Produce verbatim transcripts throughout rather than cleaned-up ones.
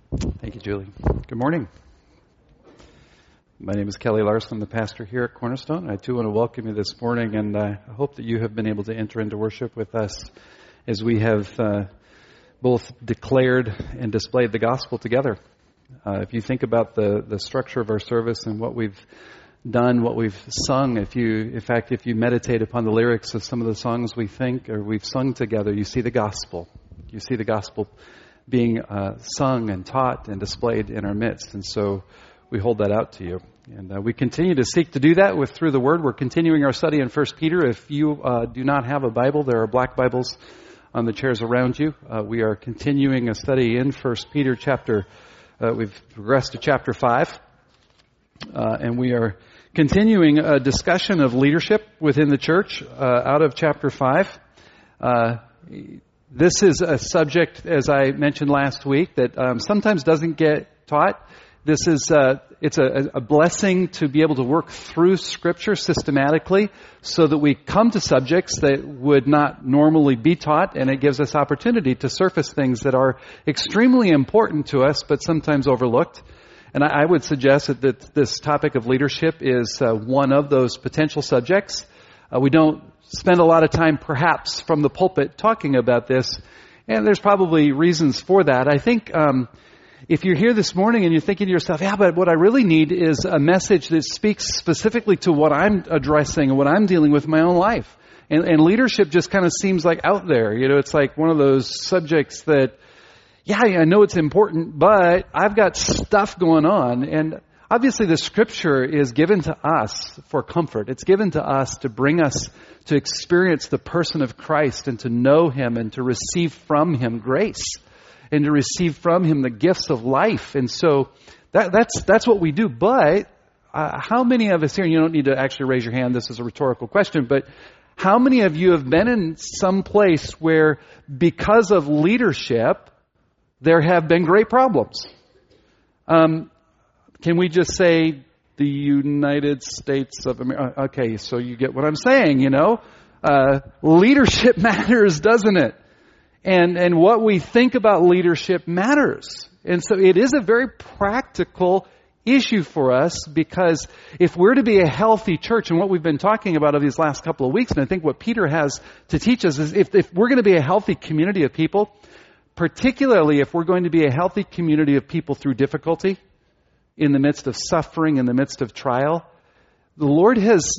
Thank you, Julie. Good morning. My name is Kelly Larson. I'm the pastor here at Cornerstone. I too want to welcome you this morning, and uh, I hope that you have been able to enter into worship with us as we have uh, both declared and displayed the gospel together. Uh, if you think about the, the structure of our service and what we've done, what we've sung, if you, in fact, if you meditate upon the lyrics of some of the songs we think or we've sung together, you see the gospel. You see the gospel being uh, sung and taught and displayed in our midst. And so we hold that out to you. And uh, we continue to seek to do that with through the Word. We're continuing our study in First Peter. If you uh, do not have a Bible, there are black Bibles on the chairs around you. Uh, we are continuing a study in First Peter chapter. Uh, we've progressed to chapter five. Uh, and we are continuing a discussion of leadership within the church uh, out of chapter five. Uh This is a subject, as I mentioned last week, that um, sometimes doesn't get taught. This is uh, it's a, a blessing to be able to work through Scripture systematically so that we come to subjects that would not normally be taught, and it gives us opportunity to surface things that are extremely important to us but sometimes overlooked. And I, I would suggest that, that this topic of leadership is uh, one of those potential subjects. Uh, we don't spend a lot of time, perhaps, from the pulpit talking about this, and there's probably reasons for that. I think um, if you're here this morning and you're thinking to yourself, yeah, but what I really need is a message that speaks specifically to what I'm addressing and what I'm dealing with in my own life. And, and leadership just kind of seems like out there. You know, it's like one of those subjects that, yeah, I know it's important, but I've got stuff going on. And obviously the Scripture is given to us for comfort. It's given to us to bring us to experience the person of Christ and to know Him and to receive from Him grace and to receive from Him the gifts of life. And so that, that's that's what we do. But uh, how many of us here, and you don't need to actually raise your hand, this is a rhetorical question, but how many of you have been in some place where because of leadership, there have been great problems? Um, can we just say the United States of America? Okay, so you get what I'm saying, you know. Uh, leadership matters, doesn't it? And and what we think about leadership matters. And so it is a very practical issue for us, because if we're to be a healthy church, and what we've been talking about over these last couple of weeks, and I think what Peter has to teach us is if, if we're going to be a healthy community of people, particularly if we're going to be a healthy community of people through difficulty, in the midst of suffering, in the midst of trial, the Lord has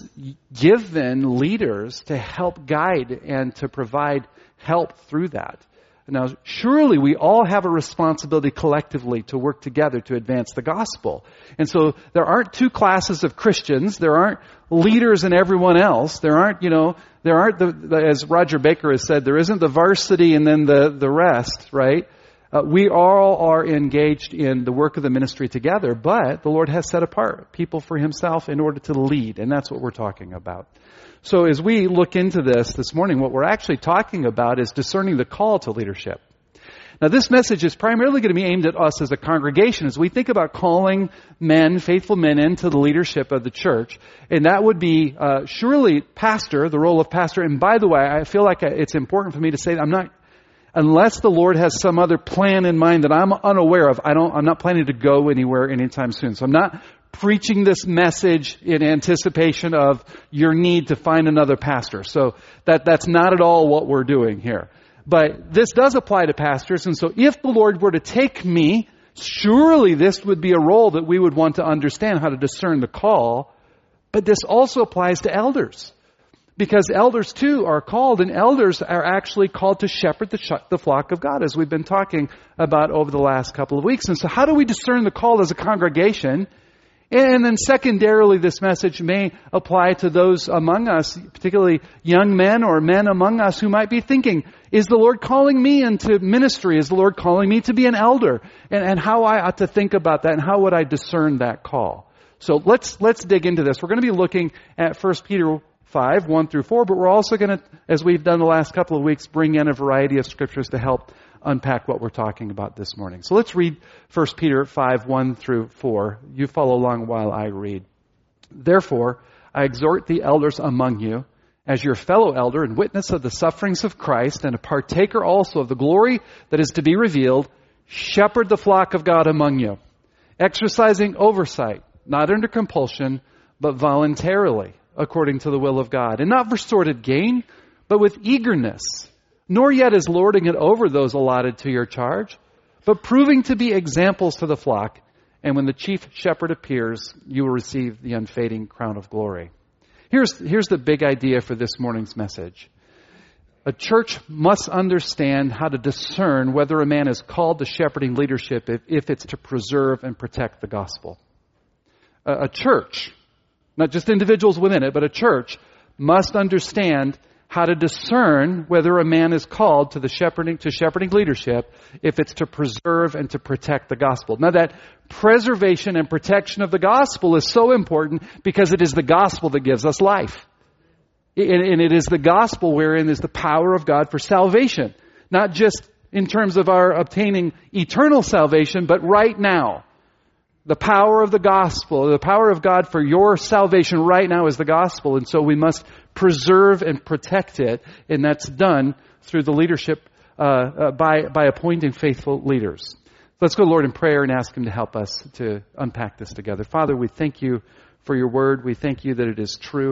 given leaders to help guide and to provide help through that. Now, surely we all have a responsibility collectively to work together to advance the gospel. And so there aren't two classes of Christians. There aren't leaders and everyone else. There aren't, you know, there aren't, the, the as Roger Baker has said, there isn't the varsity and then the, the rest, right? Uh, we all are engaged in the work of the ministry together, but the Lord has set apart people for Himself in order to lead, and that's what we're talking about. So as we look into this this morning, what we're actually talking about is discerning the call to leadership. Now, this message is primarily going to be aimed at us as a congregation as we think about calling men, faithful men, into the leadership of the church. And that would be uh, surely pastor, the role of pastor. And by the way, I feel like it's important for me to say that I'm not Unless the Lord has some other plan in mind that I'm unaware of, I don't, I'm not planning to go anywhere anytime soon. So I'm not preaching this message in anticipation of your need to find another pastor. So that, that's not at all what we're doing here. But this does apply to pastors. And so if the Lord were to take me, surely this would be a role that we would want to understand how to discern the call. But this also applies to elders. Because elders too are called, and elders are actually called to shepherd the, sh- the flock of God, as we've been talking about over the last couple of weeks. And so how do we discern the call as a congregation? And then secondarily, this message may apply to those among us, particularly young men or men among us who might be thinking, is the Lord calling me into ministry? Is the Lord calling me to be an elder? And, and how I ought to think about that, and how would I discern that call? So let's let's dig into this. We're going to be looking at First Peter five, one through four, but we're also going to, as we've done the last couple of weeks, bring in a variety of scriptures to help unpack what we're talking about this morning. So let's read First Peter five, one through four. You follow along while I read. Therefore, I exhort the elders among you, as your fellow elder and witness of the sufferings of Christ, and a partaker also of the glory that is to be revealed, shepherd the flock of God among you, exercising oversight, not under compulsion, but voluntarily, according to the will of God, and not for sordid gain, but with eagerness, nor yet as lording it over those allotted to your charge, but proving to be examples to the flock. And when the chief shepherd appears, you will receive the unfading crown of glory. Here's, here's the big idea for this morning's message. A church must understand how to discern whether a man is called to shepherding leadership if, if it's to preserve and protect the gospel. A, a church, not just individuals within it, but a church must understand how to discern whether a man is called to the shepherding, to shepherding leadership if it's to preserve and to protect the gospel. Now that preservation and protection of the gospel is so important because it is the gospel that gives us life. And it is the gospel wherein is the power of God for salvation. Not just in terms of our obtaining eternal salvation, but right now. The power of the gospel, the power of God for your salvation right now is the gospel. And so we must preserve and protect it. And that's done through the leadership, uh, uh, by, by appointing faithful leaders. Let's go, Lord, in prayer and ask Him to help us to unpack this together. Father, we thank You for Your word. We thank You that it is true.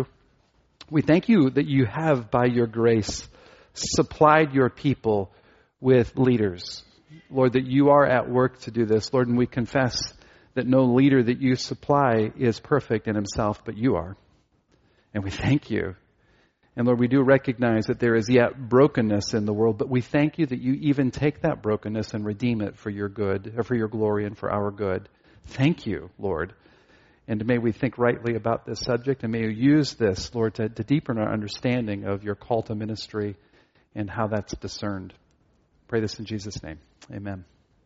We thank You that You have, by Your grace, supplied Your people with leaders. Lord, that You are at work to do this. Lord, and we confess that no leader that You supply is perfect in himself, but You are. And we thank You. And Lord, we do recognize that there is yet brokenness in the world, but we thank You that You even take that brokenness and redeem it for Your good, or for Your glory and for our good. Thank You, Lord. And may we think rightly about this subject, and may You use this, Lord, to, to deepen our understanding of Your call to ministry and how that's discerned. Pray this in Jesus' name. Amen.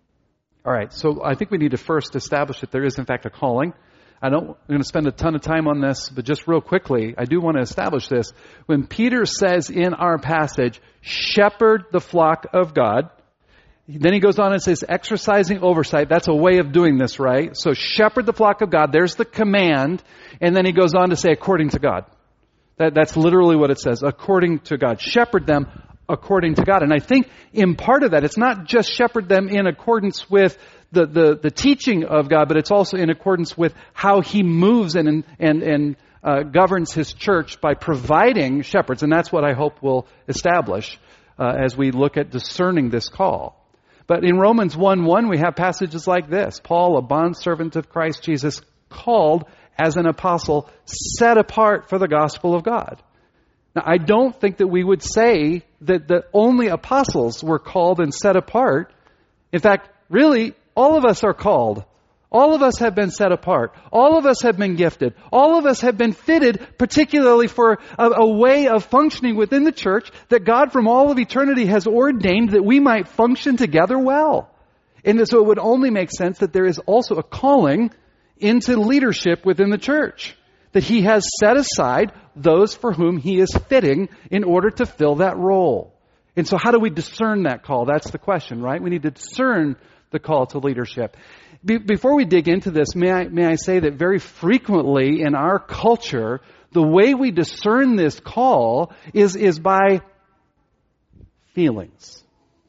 All right, so I think we need to first establish that there is, in fact, a calling. I don't, I'm going to spend a ton of time on this, but just real quickly, I do want to establish this. When Peter says in our passage, shepherd the flock of God, then he goes on and says, exercising oversight. That's a way of doing this, right? So shepherd the flock of God. There's the command. And then he goes on to say, according to God. That, that's literally what it says, according to God. Shepherd them according to God. And I think in part of that, it's not just shepherd them in accordance with the, the, the teaching of God, but it's also in accordance with how He moves and, and, and uh, governs His church by providing shepherds. And that's what I hope we'll establish uh, as we look at discerning this call. But in Romans one one, we have passages like this. Paul, a bondservant of Christ Jesus, called as an apostle, set apart for the gospel of God. Now, I don't think that we would say that the only apostles were called and set apart. In fact, really, all of us are called. All of us have been set apart. All of us have been gifted. All of us have been fitted particularly for a, a way of functioning within the church that God from all of eternity has ordained that we might function together well. And so it would only make sense that there is also a calling into leadership within the church. That He has set aside those for whom He is fitting in order to fill that role. And so how do we discern that call? That's the question, right? We need to discern the call to leadership. Be- before we dig into this, may I, may I say that very frequently in our culture, the way we discern this call is, is by feelings.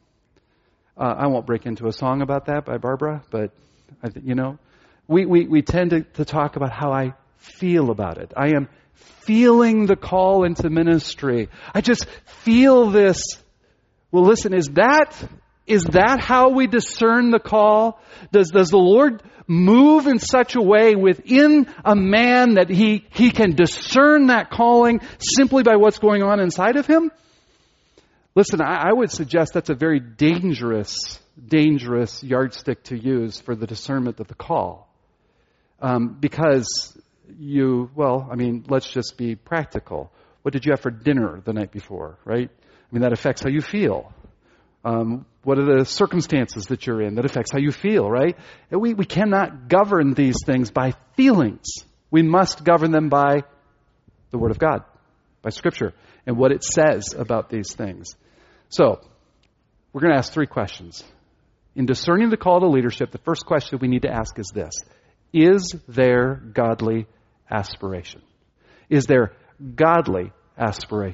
Uh, I won't break into a song about that by Barbara, but, I th- you know, we, we, we tend to, to talk about how I feel about it. I am feeling the call into ministry. I just feel this. Well, listen, is that, is that how we discern the call? Does, does the Lord move in such a way within a man that he, he can discern that calling simply by what's going on inside of him? Listen, I, I would suggest that's a very dangerous, dangerous yardstick to use for the discernment of the call. Um, because you, well, I mean, let's just be practical. What did you have for dinner the night before, right? I mean, that affects how you feel. Um, what are the circumstances that you're in? That affects how you feel, right? And we, we cannot govern these things by feelings. We must govern them by the Word of God, by Scripture, and what it says about these things. So, we're going to ask three questions. In discerning the call to leadership, the first question we need to ask is this. Is there godly aspiration? Is there godly aspiration?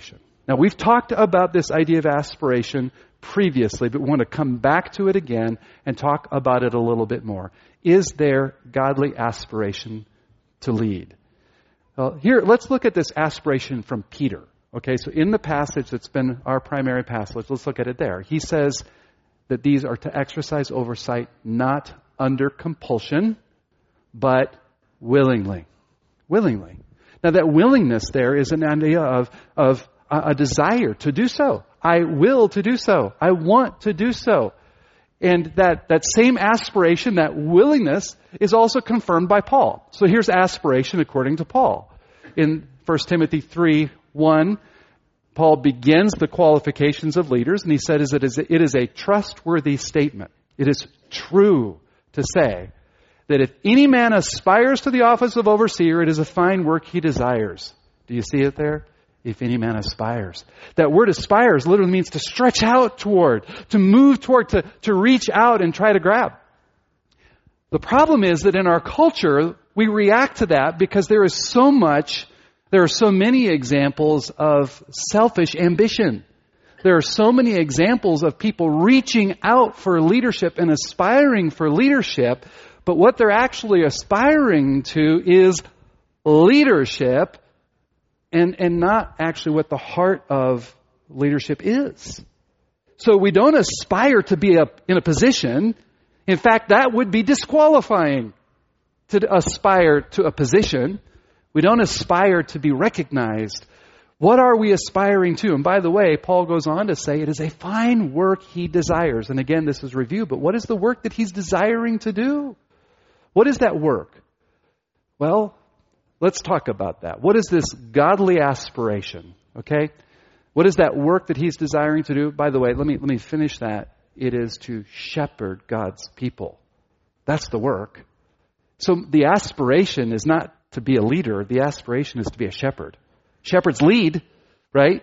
Now, we've talked about this idea of aspiration previously, but we want to come back to it again and talk about it a little bit more. Is there godly aspiration to lead? Well, here, let's look at this aspiration from Peter. Okay, so in the passage that's been our primary passage, let's look at it there. He says that these are to exercise oversight not under compulsion, but willingly. Willingly. Now, that willingness there is an idea of, of a, a desire to do so. I will to do so. I want to do so. And that, that same aspiration, that willingness, is also confirmed by Paul. So here's aspiration according to Paul. In First Timothy three one, Paul begins the qualifications of leaders, and he said it is, it is a trustworthy statement. It is true to say that if any man aspires to the office of overseer, it is a fine work he desires. Do you see it there? If any man aspires. That word aspires literally means to stretch out toward, to move toward, to, to reach out and try to grab. The problem is that in our culture, we react to that because there is so much, there are so many examples of selfish ambition. There are so many examples of people reaching out for leadership and aspiring for leadership, but what they're actually aspiring to is leadership and, and not actually what the heart of leadership is. So we don't aspire to be a, in a position. In fact, that would be disqualifying to aspire to a position. We don't aspire to be recognized. What are we aspiring to? And by the way, Paul goes on to say it is a fine work he desires. And again, this is review, but what is the work that he's desiring to do? What is that work? Well, let's talk about that. What is this godly aspiration? Okay? What is that work that he's desiring to do? By the way, let me let me finish that. It is to shepherd God's people. That's the work. So the aspiration is not to be a leader. The aspiration is to be a shepherd. Shepherds lead, right?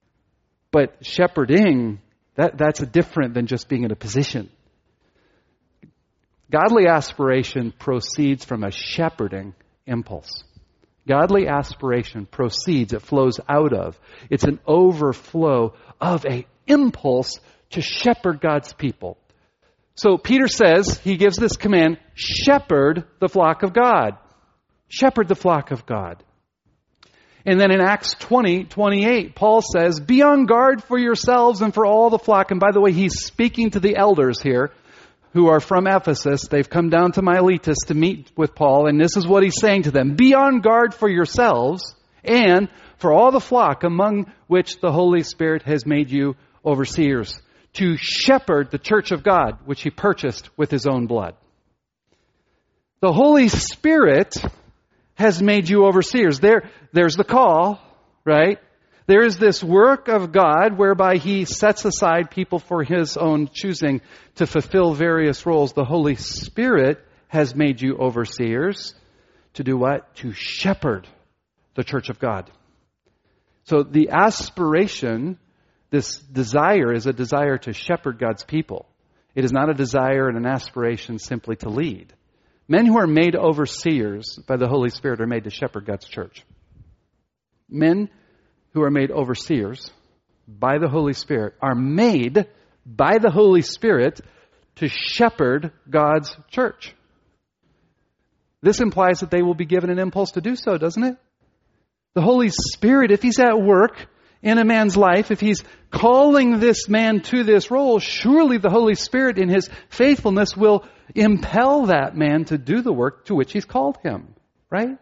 But shepherding, that, that's different than just being in a position. Godly aspiration proceeds from a shepherding impulse. Godly aspiration proceeds, it flows out of. It's an overflow of an impulse to shepherd God's people. So Peter says, he gives this command, shepherd the flock of God. Shepherd the flock of God. And then in Acts twenty, twenty-eight, Paul says, be on guard for yourselves and for all the flock. And by the way, he's speaking to the elders here who are from Ephesus. They've come down to Miletus to meet with Paul. And this is what he's saying to them. Be on guard for yourselves and for all the flock among which the Holy Spirit has made you overseers, to shepherd the church of God, which he purchased with his own blood. The Holy Spirit has made you overseers. There, there's the call, right? There is this work of God whereby he sets aside people for his own choosing to fulfill various roles. The Holy Spirit has made you overseers to do what? To shepherd the church of God. So the aspiration, this desire, is a desire to shepherd God's people. It is not a desire and an aspiration simply to lead. Men who are made overseers by the Holy Spirit are made to shepherd God's church. Men who are made overseers by the Holy Spirit are made by the Holy Spirit to shepherd God's church. This implies that they will be given an impulse to do so, doesn't it? The Holy Spirit, if he's at work in a man's life, if he's calling this man to this role, surely the Holy Spirit in his faithfulness will impel that man to do the work to which he's called him, right?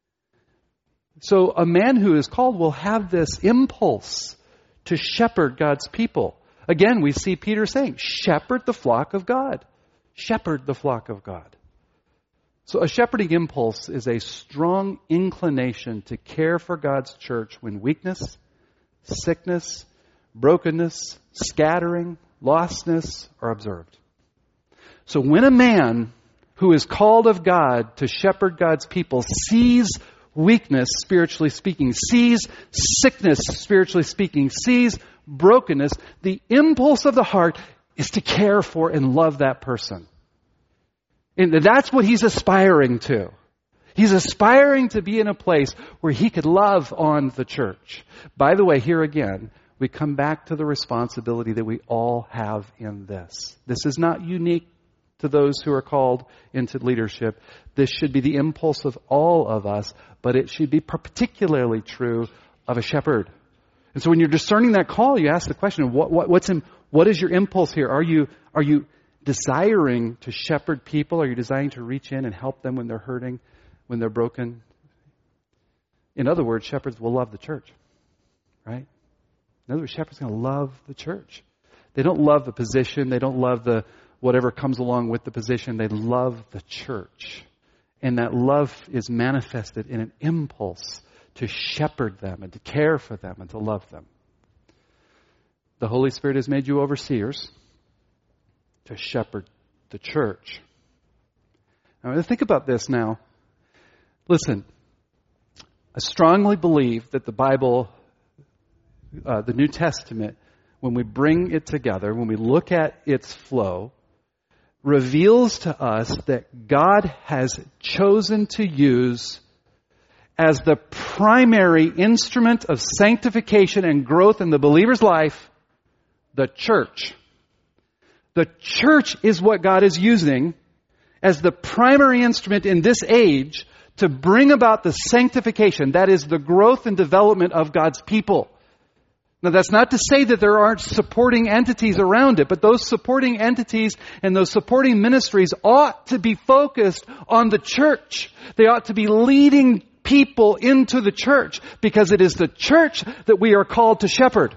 So a man who is called will have this impulse to shepherd God's people. Again, we see Peter saying, shepherd the flock of God. Shepherd the flock of God. So a shepherding impulse is a strong inclination to care for God's church when weakness, sickness, brokenness, scattering, lostness are observed. So when a man who is called of God to shepherd God's people sees weakness, spiritually speaking, sees sickness, spiritually speaking, sees brokenness, the impulse of the heart is to care for and love that person. And that's what he's aspiring to. He's aspiring to be in a place where he could love on the church. By the way, here again, we come back to the responsibility that we all have in this. This is not unique to those who are called into leadership. This should be the impulse of all of us, but it should be particularly true of a shepherd. And so when you're discerning that call, you ask the question, what, what, what's in, what is your impulse here? Are you, are you desiring to shepherd people? Are you desiring to reach in and help them when they're hurting, when they're broken? In other words, shepherds will love the church, right? In other words, shepherds are going to love the church. They don't love the position. They don't love the whatever comes along with the position. They love the church. And that love is manifested in an impulse to shepherd them and to care for them and to love them. The Holy Spirit has made you overseers to shepherd the church. Now, think about this now. Listen, I strongly believe that the Bible, uh, the New Testament, when we bring it together, when we look at its flow, reveals to us that God has chosen to use as the primary instrument of sanctification and growth in the believer's life, the church. The church is what God is using as the primary instrument in this age to bring about the sanctification, that is the growth and development of God's people. Now, that's not to say that there aren't supporting entities around it, but those supporting entities and those supporting ministries ought to be focused on the church. They ought to be leading people into the church, because it is the church that we are called to shepherd.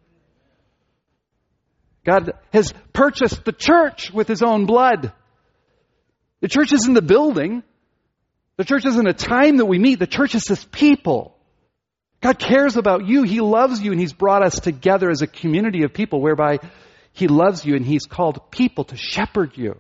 God has purchased the church with His own blood. The church isn't the building. The church isn't a time that we meet. The church is His people. God cares about you. He loves you, and He's brought us together as a community of people whereby He loves you, and He's called people to shepherd you.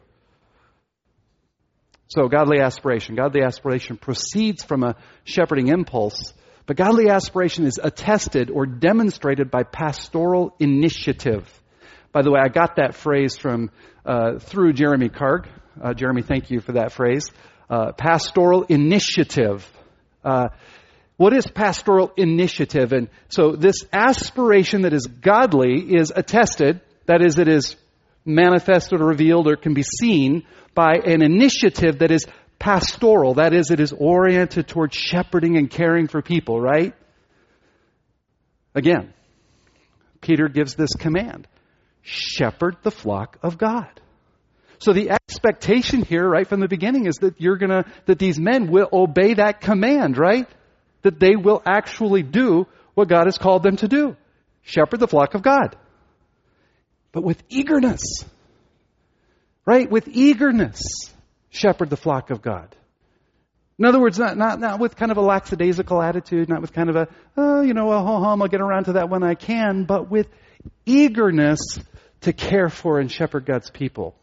So godly aspiration. Godly aspiration proceeds from a shepherding impulse, but godly aspiration is attested or demonstrated by pastoral initiative. By the way, I got that phrase from uh, through Jeremy Karg. Uh, Jeremy, thank you for that phrase. Uh, pastoral initiative. Uh, what is pastoral initiative? And so this aspiration that is godly is attested, that is, it is manifested or revealed or can be seen by an initiative that is pastoral. That is, it is oriented towards shepherding and caring for people, right? Again, Peter gives this command. Shepherd the flock of God. So the expectation here, right from the beginning, is that you're gonna, that these men will obey that command, right? That they will actually do what God has called them to do. Shepherd the flock of God. But with eagerness. Right? With eagerness. Shepherd the flock of God. In other words, not, not, not with kind of a lackadaisical attitude, not with kind of a, oh, you know, well, ho hum, I'll get around to that when I can, but with eagerness to care for and shepherd God's people.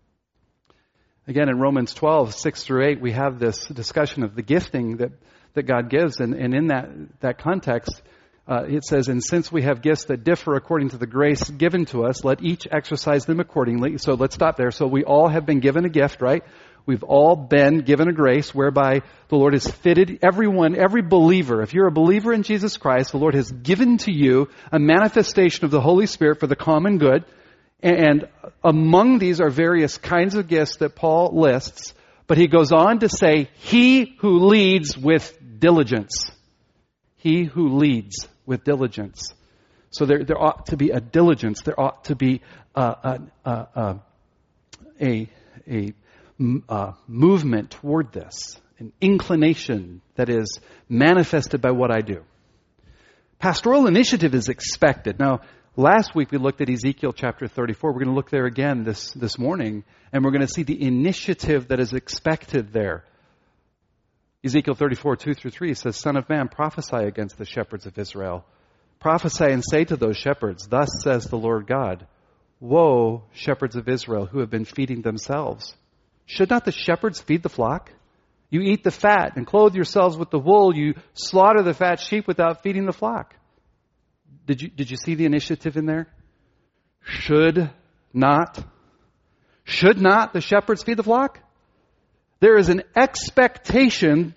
Again, in Romans twelve, six through eight, we have this discussion of the gifting that, that God gives. And, and in that, that context, uh, it says, and since we have gifts that differ according to the grace given to us, let each exercise them accordingly. So let's stop there. So we all have been given a gift, right? We've all been given a grace whereby the Lord has fitted everyone, every believer. If you're a believer in Jesus Christ, the Lord has given to you a manifestation of the Holy Spirit for the common good. And among these are various kinds of gifts that Paul lists. But he goes on to say, he who leads with diligence. He who leads with diligence. So there, there ought to be a diligence. There ought to be a, a, a, a, a, a movement toward this. An inclination that is manifested by what I do. Pastoral initiative is expected. Now, last week we looked at Ezekiel chapter thirty-four. We're going to look there again this, this morning, and we're going to see the initiative that is expected there. Ezekiel thirty-four, two through three says, Son of man, prophesy against the shepherds of Israel. Prophesy and say to those shepherds, thus says the Lord God, woe, shepherds of Israel, who have been feeding themselves. Should not the shepherds feed the flock? You eat the fat and clothe yourselves with the wool. You slaughter the fat sheep without feeding the flock. Did you, did you see the initiative in there? Should not. Should not the shepherds feed the flock? There is an expectation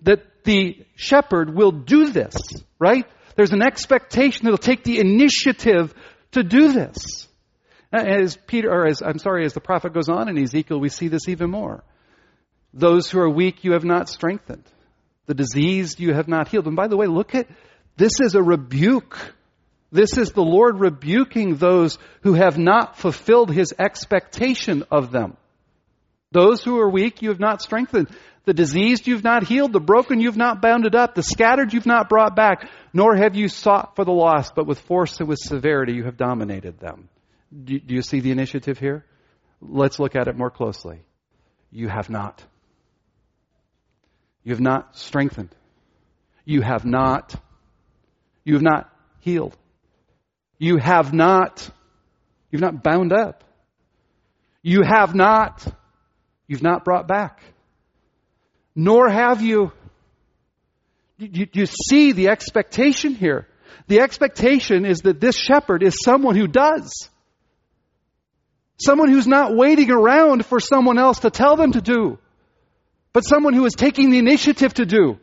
that the shepherd will do this, right? There's an expectation that he'll take the initiative to do this. As Peter, or as, I'm sorry, as the prophet goes on in Ezekiel, we see this even more. Those who are weak you have not strengthened. The diseased you have not healed. And by the way, look at, this is a rebuke. This is the Lord rebuking those who have not fulfilled His expectation of them. Those who are weak you have not strengthened. The diseased you've not healed. The broken you've not bounded up. The scattered you've not brought back. Nor have you sought for the lost, but with force and with severity you have dominated them. Do, do you see the initiative here? Let's look at it more closely. You have not. You have not strengthened. You have not. You have not healed. You have not. You've not bound up. You have not. You've not brought back. Nor have you. You, you see the expectation here. The expectation is that this shepherd is someone who does. Someone who's not waiting around for someone else to tell them to do, but someone who is taking the initiative to do.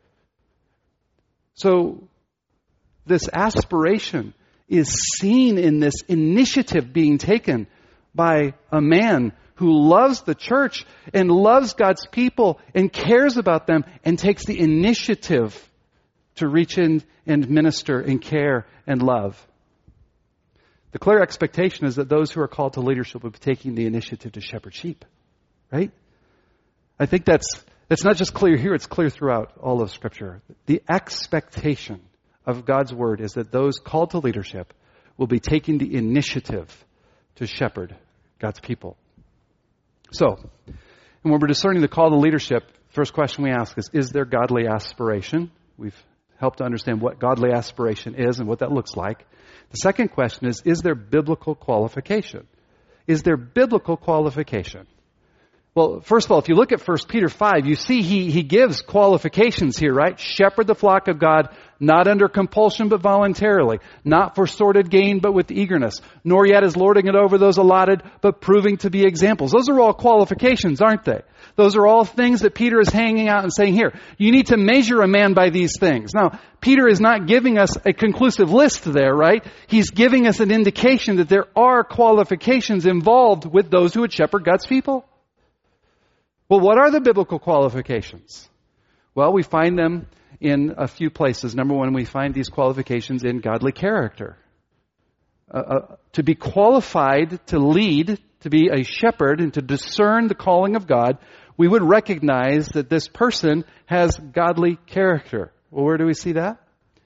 So this aspiration is seen in this initiative being taken by a man who loves the church and loves God's people and cares about them and takes the initiative to reach in and minister and care and love. The clear expectation is that those who are called to leadership will be taking the initiative to shepherd sheep. Right? I think that's that's not just clear here, it's clear throughout all of Scripture. The expectation of God's Word is that those called to leadership will be taking the initiative to shepherd God's people. So, and when we're discerning the call to leadership, first question we ask is, is there godly aspiration? We've helped to understand what godly aspiration is and what that looks like. The second question is, is there biblical qualification? Is there biblical qualification? Well, first of all, if you look at First Peter five, you see he, he gives qualifications here, right? Shepherd the flock of God, not under compulsion but voluntarily, not for sordid gain but with eagerness, nor yet as lording it over those allotted, but proving to be examples. Those are all qualifications, aren't they? Those are all things that Peter is hanging out and saying, here, you need to measure a man by these things. Now, Peter is not giving us a conclusive list there, right? He's giving us an indication that there are qualifications involved with those who would shepherd God's people. Well, what are the biblical qualifications? Well, we find them in a few places. Number one, we find these qualifications in godly character. Uh, uh, to be qualified to lead, to be a shepherd, and to discern the calling of God, we would recognize that this person has godly character. Well, where do we see that?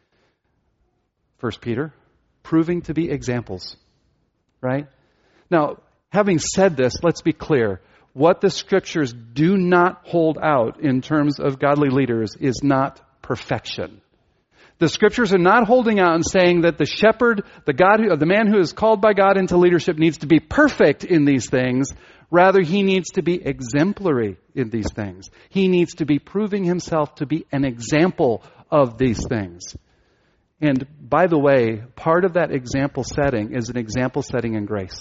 First Peter, proving to be examples. Right? Now, having said this, let's be clear. What the Scriptures do not hold out in terms of godly leaders is not perfection. The Scriptures are not holding out and saying that the shepherd, the God, who, the man who is called by God into leadership needs to be perfect in these things. Rather, he needs to be exemplary in these things. He needs to be proving himself to be an example of these things. And by the way, part of that example setting is an example setting in grace.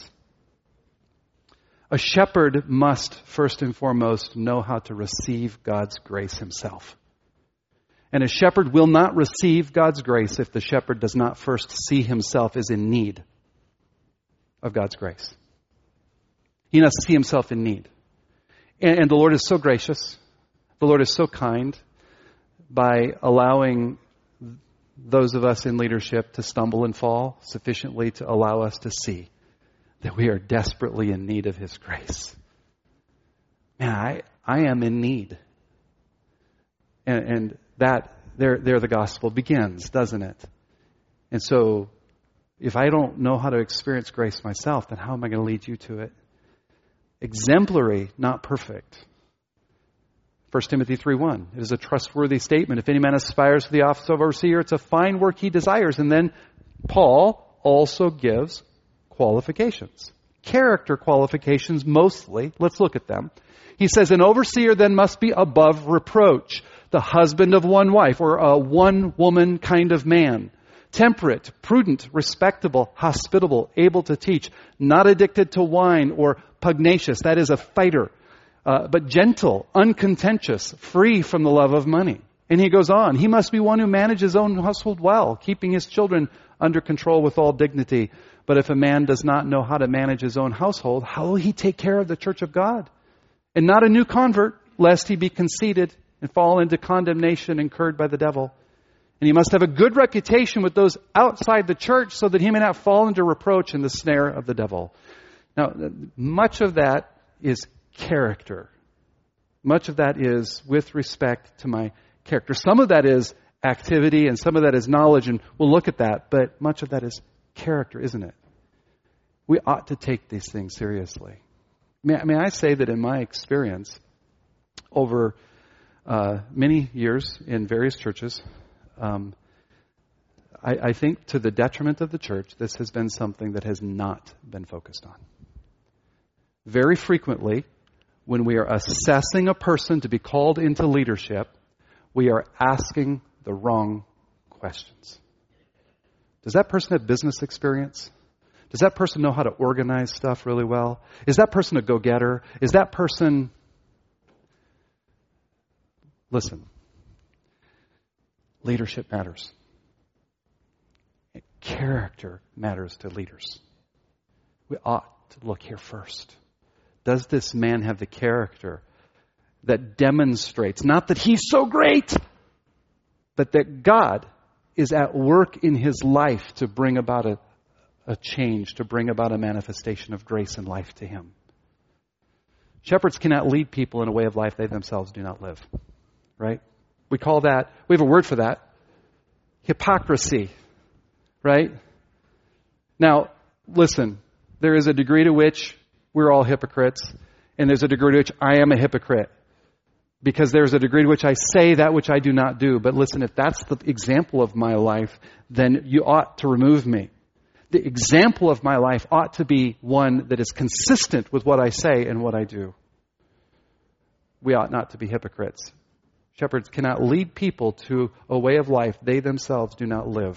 A shepherd must, first and foremost, know how to receive God's grace himself. And a shepherd will not receive God's grace if the shepherd does not first see himself as in need of God's grace. He must see himself in need. And, and the Lord is so gracious. The Lord is so kind by allowing those of us in leadership to stumble and fall sufficiently to allow us to see that we are desperately in need of His grace. Man, I, I am in need. And, and that, there, there the gospel begins, doesn't it? And so, if I don't know how to experience grace myself, then how am I going to lead you to it? Exemplary, not perfect. First Timothy three one. It is a trustworthy statement. If any man aspires to the office of overseer, it's a fine work he desires. And then Paul also gives qualifications. Character qualifications mostly. Let's look at them. He says, an overseer then must be above reproach, the husband of one wife, or a one-woman kind of man. Temperate, prudent, respectable, hospitable, able to teach, not addicted to wine or pugnacious, that is a fighter, uh, but gentle, uncontentious, free from the love of money. And he goes on, he must be one who manages his own household well, keeping his children under control with all dignity. But if a man does not know how to manage his own household, how will he take care of the church of God? And not a new convert, lest he be conceited and fall into condemnation incurred by the devil. And he must have a good reputation with those outside the church so that he may not fall into reproach in the snare of the devil. Now, much of that is character. Much of that is with respect to my character. Some of that is activity and some of that is knowledge, and we'll look at that, but much of that is character, isn't it? We ought to take these things seriously. May, may I say that in my experience, over uh, many years in various churches, um, I, I think to the detriment of the church, this has been something that has not been focused on. Very frequently, when we are assessing a person to be called into leadership, we are asking the wrong questions. Does that person have business experience? Does that person know how to organize stuff really well? Is that person a go-getter? Is that person... Listen, leadership matters. Character matters to leaders. We ought to look here first. Does this man have the character that demonstrates, not that he's so great, but that God is at work in his life to bring about a, a change, to bring about a manifestation of grace and life to him? Shepherds cannot lead people in a way of life they themselves do not live. Right? We call that, we have a word for that, hypocrisy. Right? Now, listen, there is a degree to which we're all hypocrites, and there's a degree to which I am a hypocrite. Because there's a degree to which I say that which I do not do. But listen, if that's the example of my life, then you ought to remove me. The example of my life ought to be one that is consistent with what I say and what I do. We ought not to be hypocrites. Shepherds cannot lead people to a way of life they themselves do not live.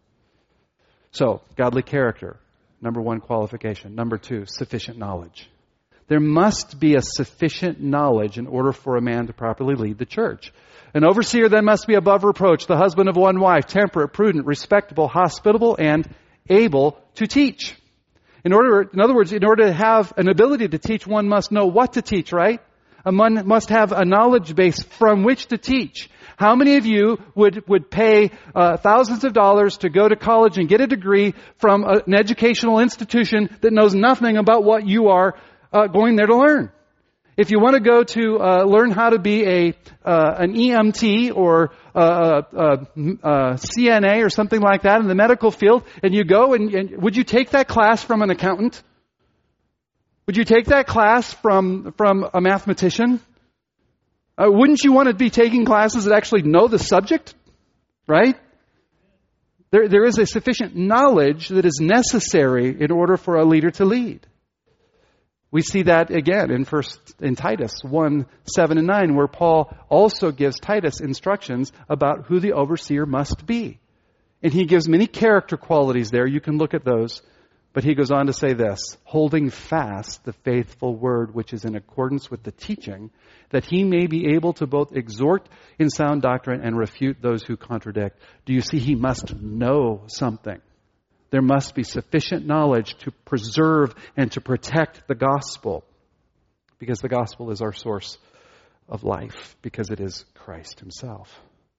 So, godly character, number one qualification. Number two, sufficient knowledge. There must be a sufficient knowledge in order for a man to properly lead the church. An overseer then must be above reproach, the husband of one wife, temperate, prudent, respectable, hospitable, and able to teach. In order, in other words, in order to have an ability to teach, one must know what to teach, right? One must have a knowledge base from which to teach. How many of you would, would pay uh, thousands of dollars to go to college and get a degree from a, an educational institution that knows nothing about what you are uh, going there to learn? If you want to go to uh, learn how to be a uh, an E M T or uh, uh, uh, C N A or something like that in the medical field, and you go, and, and would you take that class from an accountant? Would you take that class from from a mathematician? Uh, wouldn't you want to be taking classes that actually know the subject? Right? There, there is a sufficient knowledge that is necessary in order for a leader to lead. We see that again in first in Titus one, seven and nine, where Paul also gives Titus instructions about who the overseer must be. And he gives many character qualities there. You can look at those. But he goes on to say this, holding fast the faithful word which is in accordance with the teaching, that he may be able to both exhort in sound doctrine and refute those who contradict. Do you see, he must know something. There must be sufficient knowledge to preserve and to protect the gospel, because the gospel is our source of life, because it is Christ himself.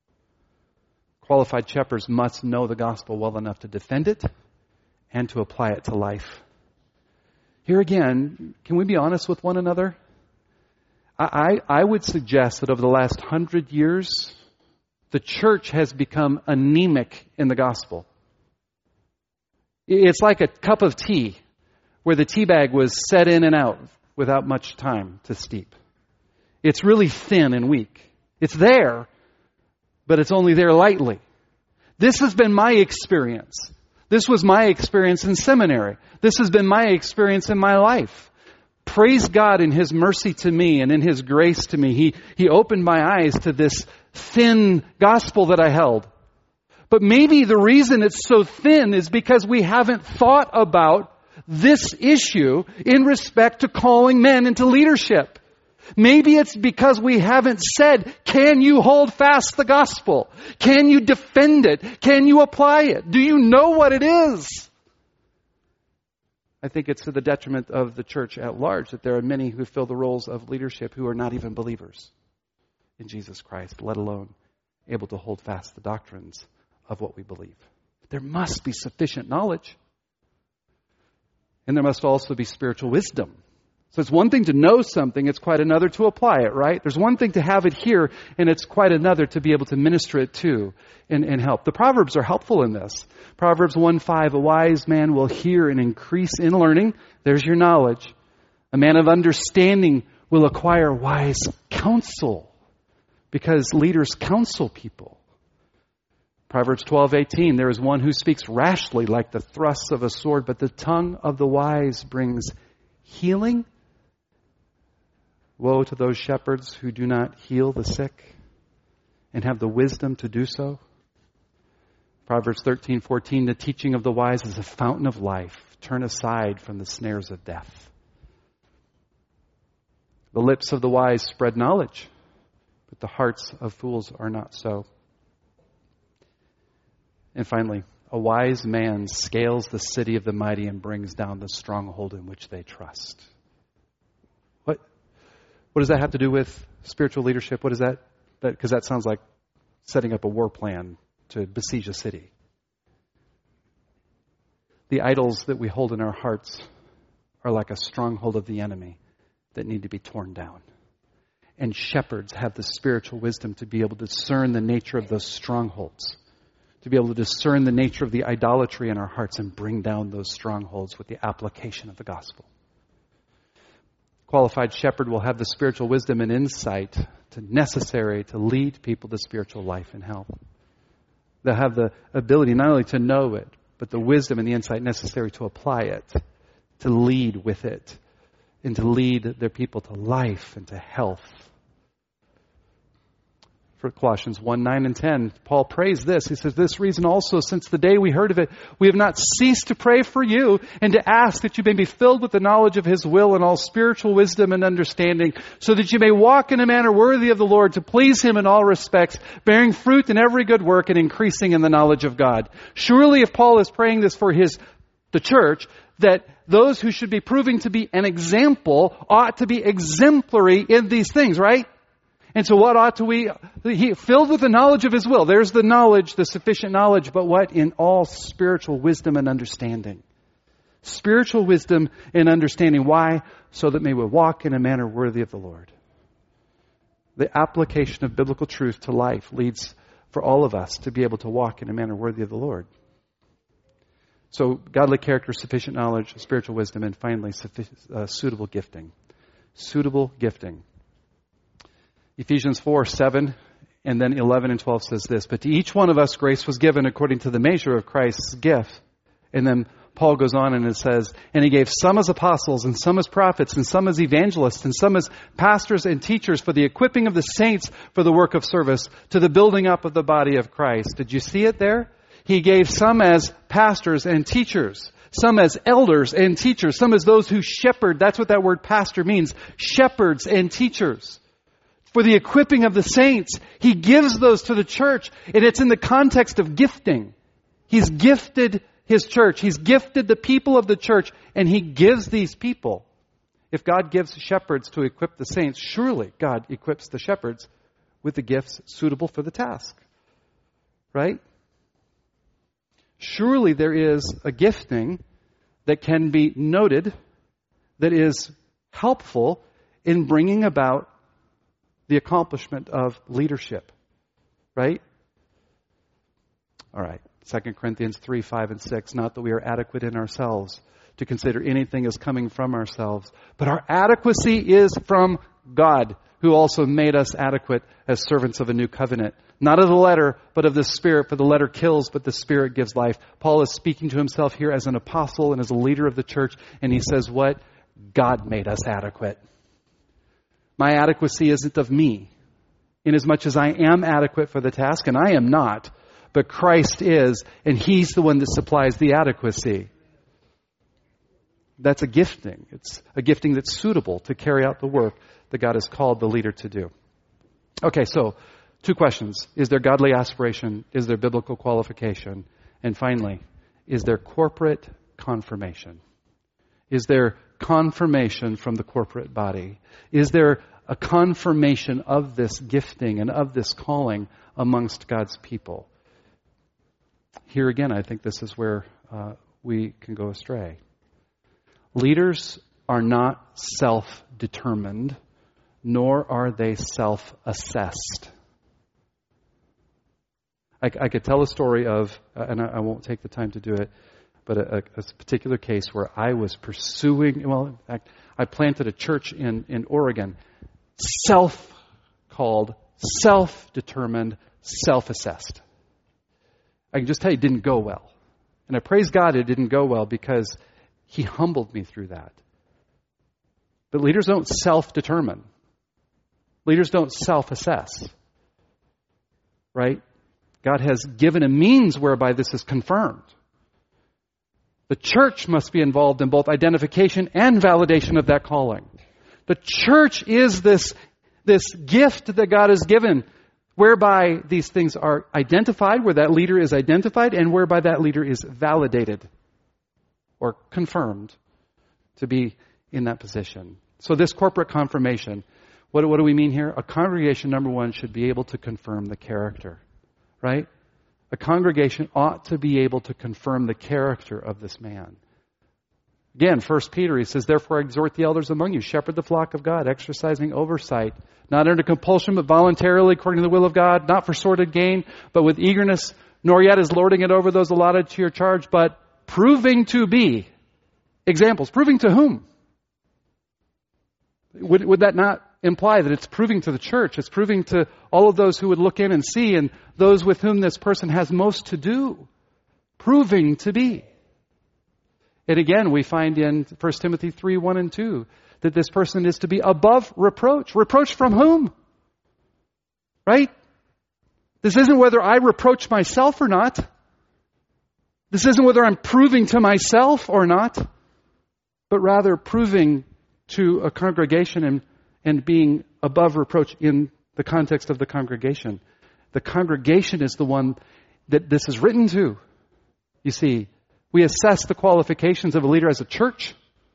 Qualified shepherds must know the gospel well enough to defend it and to apply it to life. Here again, can we be honest with one another? I, I, I would suggest that over the last hundred years, the church has become anemic in the gospel. It's like a cup of tea where the tea bag was set in and out without much time to steep. It's really thin and weak. It's there, but it's only there lightly. This has been my experience. This was my experience in seminary. This has been my experience in my life. Praise God in His mercy to me and in His grace to me. He, He opened my eyes to this thin gospel that I held. But maybe the reason it's so thin is because we haven't thought about this issue in respect to calling men into leadership. Maybe it's because we haven't said, can you hold fast the gospel? Can you defend it? Can you apply it? Do you know what it is? I think it's to the detriment of the church at large that there are many who fill the roles of leadership who are not even believers in Jesus Christ, let alone able to hold fast the doctrines of what we believe. There must be sufficient knowledge. And there must also be spiritual wisdom. So it's one thing to know something, it's quite another to apply it, right? There's one thing to have it here, and it's quite another to be able to minister it to and, and help. The Proverbs are helpful in this. Proverbs one five, a wise man will hear and increase in learning. There's your knowledge. A man of understanding will acquire wise counsel, because leaders counsel people. Proverbs twelve eighteen, there is one who speaks rashly like the thrusts of a sword, but the tongue of the wise brings healing. Woe to those shepherds who do not heal the sick and have the wisdom to do so. Proverbs thirteen fourteen, the teaching of the wise is a fountain of life. Turn aside from the snares of death. The lips of the wise spread knowledge, but the hearts of fools are not so. And finally, a wise man scales the city of the mighty and brings down the stronghold in which they trust. What, what does that have to do with spiritual leadership? What is that? Because that, that sounds like setting up a war plan to besiege a city. The idols that we hold in our hearts are like a stronghold of the enemy that need to be torn down. And shepherds have the spiritual wisdom to be able to discern the nature of those strongholds, to be able to discern the nature of the idolatry in our hearts and bring down those strongholds with the application of the gospel. Qualified shepherd will have the spiritual wisdom and insight to necessary to lead people to spiritual life and health. They'll have the ability not only to know it, but the wisdom and the insight necessary to apply it, to lead with it, and to lead their people to life and to health. For Colossians one, nine and ten, Paul prays this. He says, this reason also, since the day we heard of it, we have not ceased to pray for you and to ask that you may be filled with the knowledge of His will and all spiritual wisdom and understanding, so that you may walk in a manner worthy of the Lord, to please Him in all respects, bearing fruit in every good work and increasing in the knowledge of God. Surely if Paul is praying this for his the church, that those who should be proving to be an example ought to be exemplary in these things, right? And so what ought to we, he, filled with the knowledge of His will. There's the knowledge, the sufficient knowledge, but what? In all spiritual wisdom and understanding. Spiritual wisdom and understanding. Why? So that may we walk in a manner worthy of the Lord. The application of biblical truth to life leads for all of us to be able to walk in a manner worthy of the Lord. So godly character, sufficient knowledge, spiritual wisdom, and finally uh, suitable gifting. Suitable gifting. Ephesians four, seven, and then eleven and twelve says this, but to each one of us grace was given according to the measure of Christ's gift. And then Paul goes on and it says, and He gave some as apostles, and some as prophets, and some as evangelists, and some as pastors and teachers for the equipping of the saints for the work of service, to the building up of the body of Christ. Did you see it there? He gave some as pastors and teachers, some as elders and teachers, some as those who shepherd. That's what that word pastor means. Shepherds and teachers. For the equipping of the saints. He gives those to the church. And it's in the context of gifting. He's gifted His church. He's gifted the people of the church. And He gives these people. If God gives shepherds to equip the saints, surely God equips the shepherds with the gifts suitable for the task. Right? Surely there is a gifting that can be noted that is helpful in bringing about the accomplishment of leadership. Right? All right. Second Corinthians three, five, and six. Not that we are adequate in ourselves to consider anything as coming from ourselves, but our adequacy is from God, who also made us adequate as servants of a new covenant. Not of the letter, but of the Spirit, for the letter kills, but the Spirit gives life. Paul is speaking to himself here as an apostle and as a leader of the church, and he says what? God made us adequate. My adequacy isn't of me, inasmuch as I am adequate for the task, and I am not, but Christ is, and He's the one that supplies the adequacy. That's a gifting. It's a gifting that's suitable to carry out the work that God has called the leader to do. Okay, so two questions. Is there godly aspiration? Is there biblical qualification? And finally, is there corporate confirmation? Is there confirmation from the corporate body? Is there a confirmation of this gifting and of this calling amongst God's people? Here again, I think this is where uh, we can go astray. Leaders are not self-determined, nor are they self-assessed. I, I could tell a story of, uh, and I, I won't take the time to do it, but a, a particular case where I was pursuing, well, in fact, I planted a church in, in Oregon, self-called, self-determined, self-assessed. I can just tell you it didn't go well. And I praise God it didn't go well because He humbled me through that. But leaders don't self-determine. Leaders don't self-assess. Right? God has given a means whereby this is confirmed. The church must be involved in both identification and validation of that calling. The church is this, this gift that God has given, whereby these things are identified, where that leader is identified, and whereby that leader is validated or confirmed to be in that position. So this corporate confirmation, what, what do we mean here? A congregation, number one, should be able to confirm the character, right? A congregation ought to be able to confirm the character of this man. Again, First Peter, he says, therefore I exhort the elders among you, shepherd the flock of God, exercising oversight, not under compulsion, but voluntarily, according to the will of God, not for sordid gain, but with eagerness, nor yet as lording it over those allotted to your charge, but proving to be examples. Proving to whom? Would, would that not imply that it's proving to the church? It's proving to all of those who would look in and see and those with whom this person has most to do. Proving to be. And again, we find in First Timothy three, one and two, that this person is to be above reproach. Reproach from whom? Right? This isn't whether I reproach myself or not. This isn't whether I'm proving to myself or not, but rather proving to a congregation and, and being above reproach in the context of the congregation. The congregation is the one that this is written to. You see, we assess the qualifications of a leader as a church.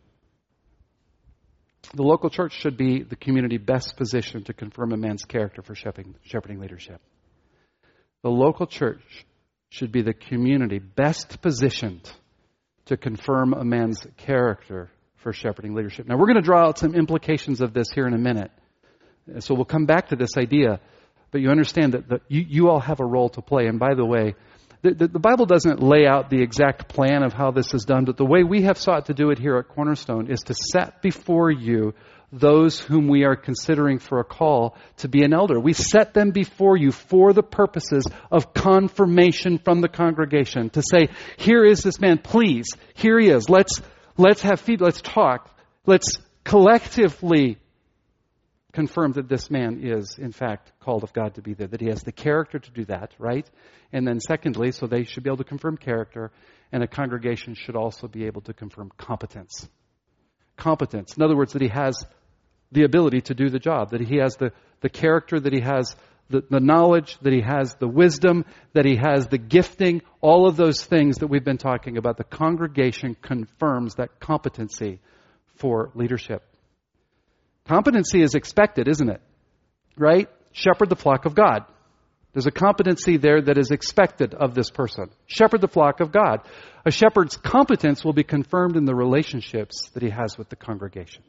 The local church should be the community best positioned to confirm a man's character for shepherding, shepherding leadership. The local church should be the community best positioned to confirm a man's character for shepherding leadership. Now, we're going to draw out some implications of this here in a minute. So we'll come back to this idea, but you understand that the, you, you all have a role to play. And by the way, the, the, the Bible doesn't lay out the exact plan of how this is done, but the way we have sought to do it here at Cornerstone is to set before you those whom we are considering for a call to be an elder. We set them before you for the purposes of confirmation from the congregation. To say, here is this man, please, here he is. Let's, let's have feet, let's talk. Let's collectively confirm that this man is, in fact, called of God to be there, that he has the character to do that, right? And then secondly, so they should be able to confirm character, and a congregation should also be able to confirm competence. Competence. In other words, that he has the ability to do the job, that he has the, the character, that he has the, the knowledge, that he has the wisdom, that he has the gifting, all of those things that we've been talking about. The congregation confirms that competency for leadership. Competency is expected, isn't it? Right? Shepherd the flock of God. There's a competency there that is expected of this person. Shepherd the flock of God. A shepherd's competence will be confirmed in the relationships that he has with the congregation.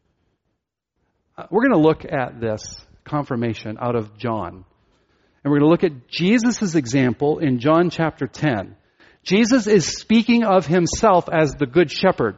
Uh, we're going to look at this confirmation out of John. And we're going to look at Jesus' example in John chapter ten. Jesus is speaking of himself as the good shepherd.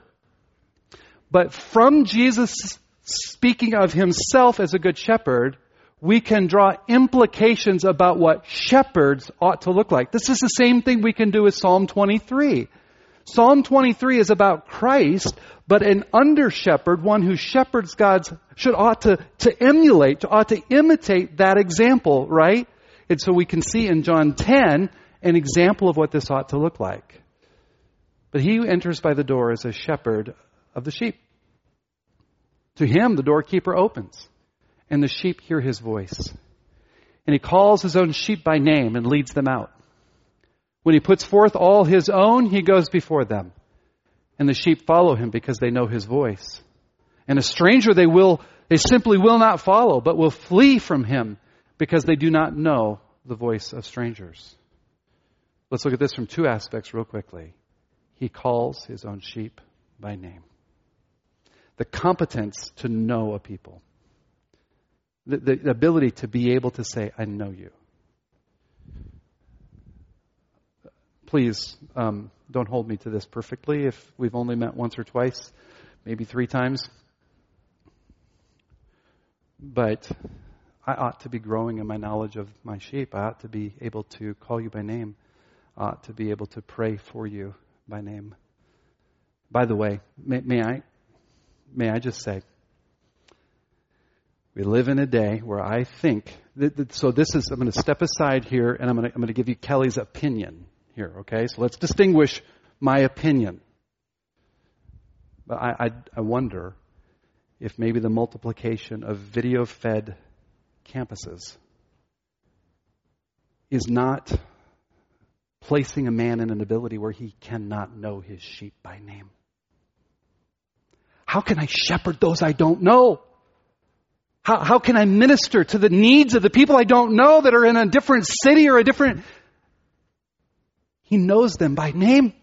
But from Jesus speaking of himself as a good shepherd, we can draw implications about what shepherds ought to look like. This is the same thing we can do with Psalm twenty-three. Psalm twenty-three is about Christ, but an under-shepherd, one who shepherds God's, should ought to, to emulate, to, ought to imitate that example, right? And so we can see in John ten an example of what this ought to look like. But he who enters by the door is a shepherd of the sheep. To him, the doorkeeper opens, and the sheep hear his voice. And he calls his own sheep by name and leads them out. When he puts forth all his own, he goes before them. And the sheep follow him because they know his voice. And a stranger they will, they simply will not follow, but will flee from him because they do not know the voice of strangers. Let's look at this from two aspects real quickly. He calls his own sheep by name. The competence to know a people. The, the, the ability to be able to say, I know you. Please um, don't hold me to this perfectly if we've only met once or twice, maybe three times. But I ought to be growing in my knowledge of my sheep. I ought to be able to call you by name. I ought to be able to pray for you by name. By the way, may, may I may I just say, we live in a day where I think, that, that, so this is, I'm going to step aside here and I'm going to, I'm going to give you Kelly's opinion here, okay? So let's distinguish my opinion. But I, I, I wonder if maybe the multiplication of video-fed campuses is not placing a man in an ability where he cannot know his sheep by name. How can I shepherd those I don't know? How, how can I minister to the needs of the people I don't know that are in a different city or a different... He knows them by name.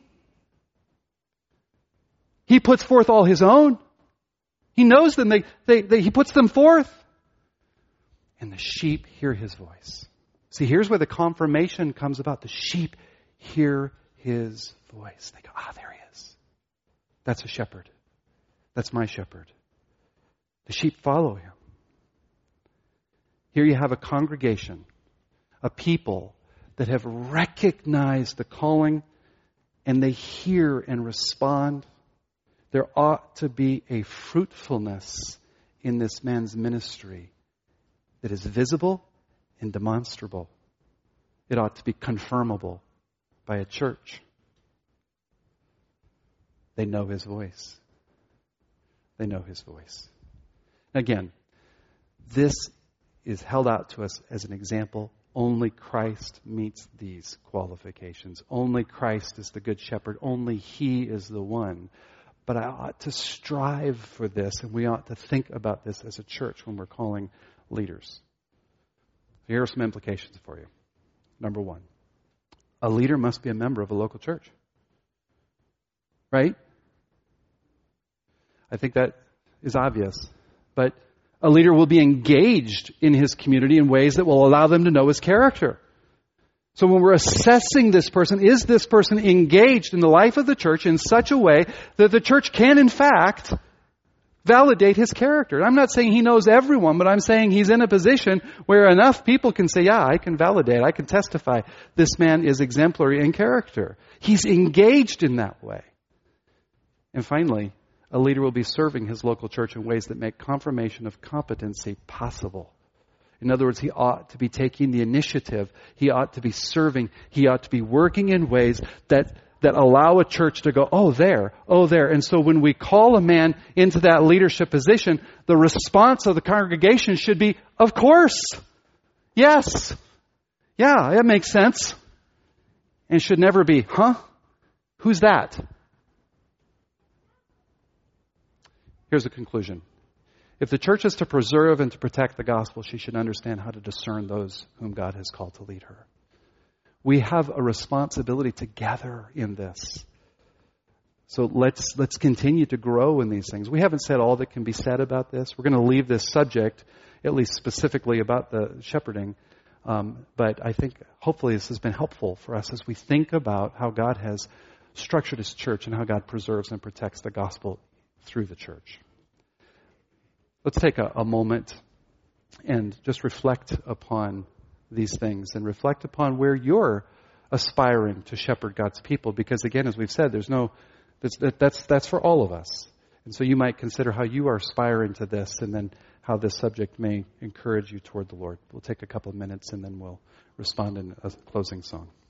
He puts forth all his own. He knows them. They, they, they, he puts them forth. And the sheep hear his voice. See, here's where the confirmation comes about. The sheep hear his voice. They go, ah, there he is. That's a shepherd. That's my shepherd. The sheep follow him. Here you have a congregation, a people that have recognized the calling and they hear and respond. There ought to be a fruitfulness in this man's ministry that is visible and demonstrable. It ought to be confirmable by a church. They know his voice. They know his voice. Again, this is held out to us as an example. Only Christ meets these qualifications. Only Christ is the good shepherd. Only he is the one. But I ought to strive for this, and we ought to think about this as a church when we're calling leaders. Here are some implications for you. Number one, a leader must be a member of a local church. Right? I think that is obvious. But a leader will be engaged in his community in ways that will allow them to know his character. So when we're assessing this person, is this person engaged in the life of the church in such a way that the church can, in fact, validate his character? I'm not saying he knows everyone, but I'm saying he's in a position where enough people can say, yeah, I can validate, I can testify, this man is exemplary in character. He's engaged in that way. And finally, a leader will be serving his local church in ways that make confirmation of competency possible. In other words, he ought to be taking the initiative. He ought to be serving. He ought to be working in ways that, that allow a church to go, oh, there, oh, there. And so when we call a man into that leadership position, the response of the congregation should be, of course, yes, yeah, that makes sense. And should never be, huh? Who's that? Here's the conclusion. If the church is to preserve and to protect the gospel, she should understand how to discern those whom God has called to lead her. We have a responsibility together in this. So let's let's continue to grow in these things. We haven't said all that can be said about this. We're going to leave this subject, at least specifically about the shepherding. Um, but I think hopefully this has been helpful for us as we think about how God has structured his church and how God preserves and protects the gospel through the church. Let's take a, a moment and just reflect upon these things and reflect upon where you're aspiring to shepherd God's people. Because again, as we've said, there's no, that's, that's, that's for all of us. And so you might consider how you are aspiring to this and then how this subject may encourage you toward the Lord. We'll take a couple of minutes and then we'll respond in a closing song.